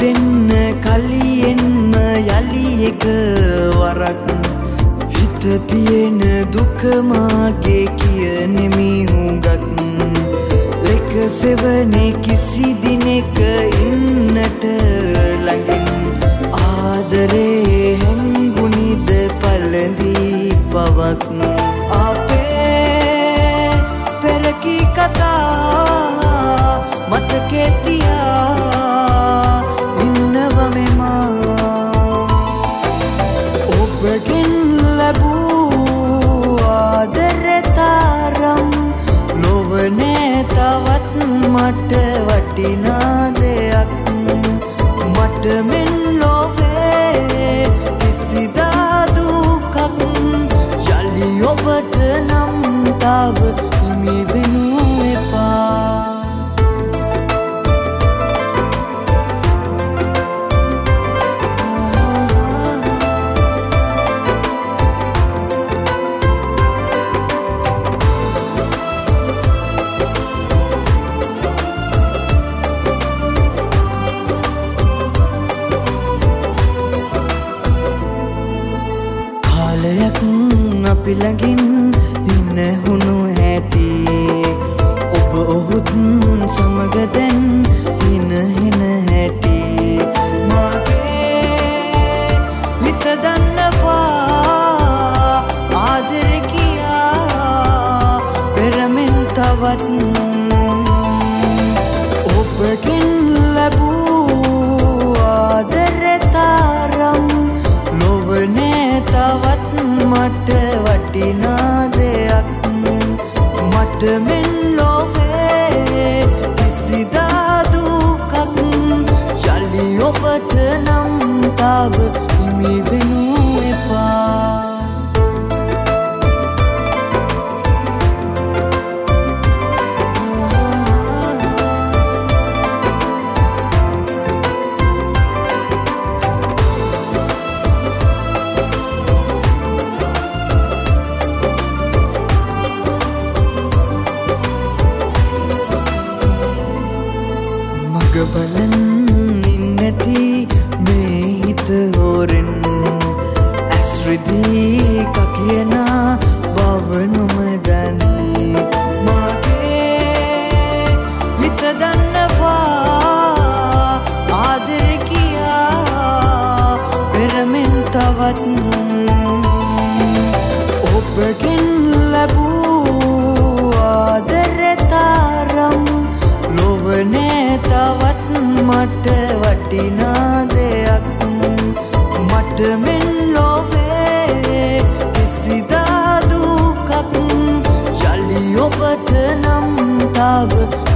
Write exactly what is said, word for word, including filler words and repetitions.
දෙන්න කලියෙන්ම යලි එක වරක් හිත තියෙන දුක මාගේ කියනෙමි හුඟක් ලෙක සෙවනේ කිසි දිනෙක ඉන්නට ළඟින් ආදරේ හැංගුනිද පළඳී පවක් අපේ පෙරකි කතා මතකේ තියා ඉන්නව මෙමා ඔබගෙන් ලැබූ ආදරේ තරම් නොවනේ තවත් මට වටිනා දෙයක් මට මෙන් ලෝකේ කිසිදා දුකක් යලි ඔබට නම් තව හිමි වෙනු එපා අපි ළඟින් ඉන්න හුණු හැටි ඔබ ඔහුත් සමග දැන් හින හින හැටි මගේ හිත දන්නවා ආදරේ කියා පෙරමෙන් තවත් ඔබගෙන් ලැබූ ආදරේ තරම් නොවනේ තවත් මට වටිනා දෙයක් මට මෙන් ලෝකේ කිසිදා දුකක් යලි ඔබට නම් තව හිමි වෙනු එපා බලන් ඉන්නති මේ හිත හොරෙන් ඇස්රිදී කකියන බව නොමදනී මගේ හිත දන්නවා ආදරේ කියා පෙරමෙන් තවත් ඔබගෙන් ලැබූ ආදරේ තරම් නොවනේ තවත් මට වටිනා දෙයක් මට මෙන් ලෝකේ කිසිදා දුකක් යලි ඔබට නම් තව